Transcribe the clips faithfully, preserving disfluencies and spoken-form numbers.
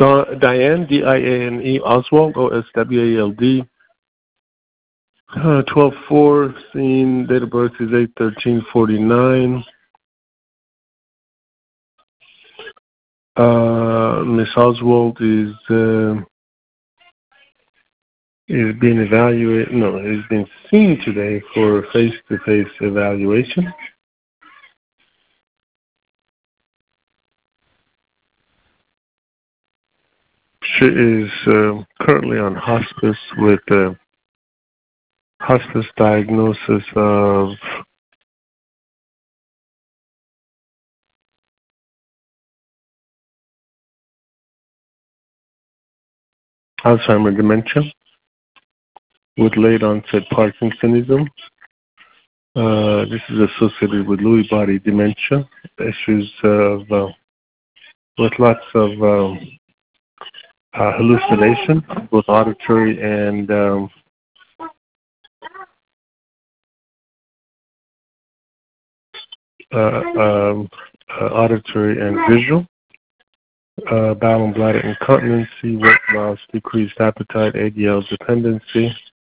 Diane, D I A N E, Oswald, O S W A L D. Uh, twelve four, scene, date of birth is eight thirteen forty-nine. Uh, Miss Oswald is uh, is being evaluated, no, is being seen today for face-to-face evaluation. She is uh, currently on hospice with a hospice diagnosis of Alzheimer's dementia with late onset Parkinsonism. Uh, this is associated with Lewy body dementia, issues of uh, with lots of um, uh, hallucination, both auditory and um, uh, um, uh, auditory and visual. Uh, bowel and bladder incontinency, weight loss, decreased appetite, A D L dependency.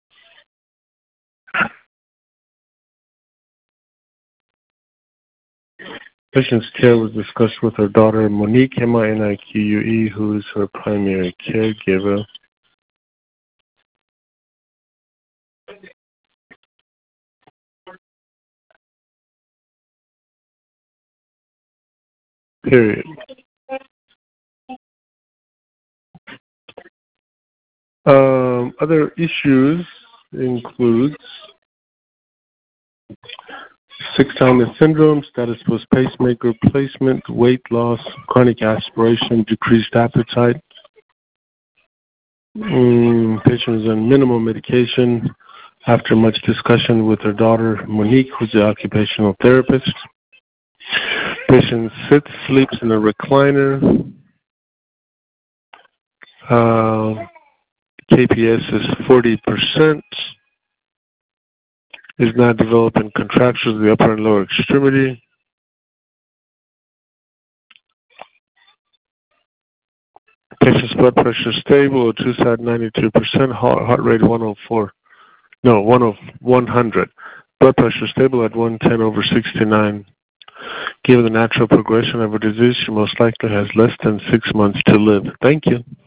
Patient's care was discussed with her daughter Monique, M I N I Q U E, who is her primary caregiver. Period. Um, other issues includes six-timing syndrome, status post pacemaker placement, weight loss, chronic aspiration, decreased appetite. Mm, patient is on minimal medication after much discussion with her daughter Monique, who's the occupational therapist. Patient sits, sleeps in a recliner. Uh, K P S is forty percent. Is not developing contractions of the upper and lower extremity. Patient's blood pressure stable, two side ninety-two percent, heart, heart rate one oh four. No, one hundred. Blood pressure stable at one ten over sixty-nine. Given the natural progression of her disease, she most likely has less than six months to live. Thank you.